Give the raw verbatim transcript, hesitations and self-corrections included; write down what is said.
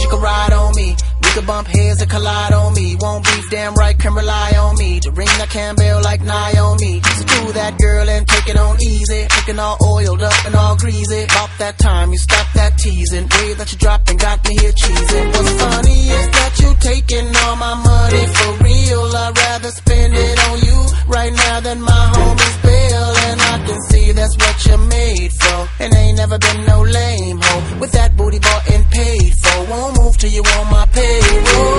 can ride on me. We could bump heads and collide on me. Won't beef, damn right, can rely on me. To ring that Campbell like Naomi. So do that girl and take it on easy. Looking all oiled up and all greasy. About that time you stop that teasing. Way that you dropping got me here cheesing. What's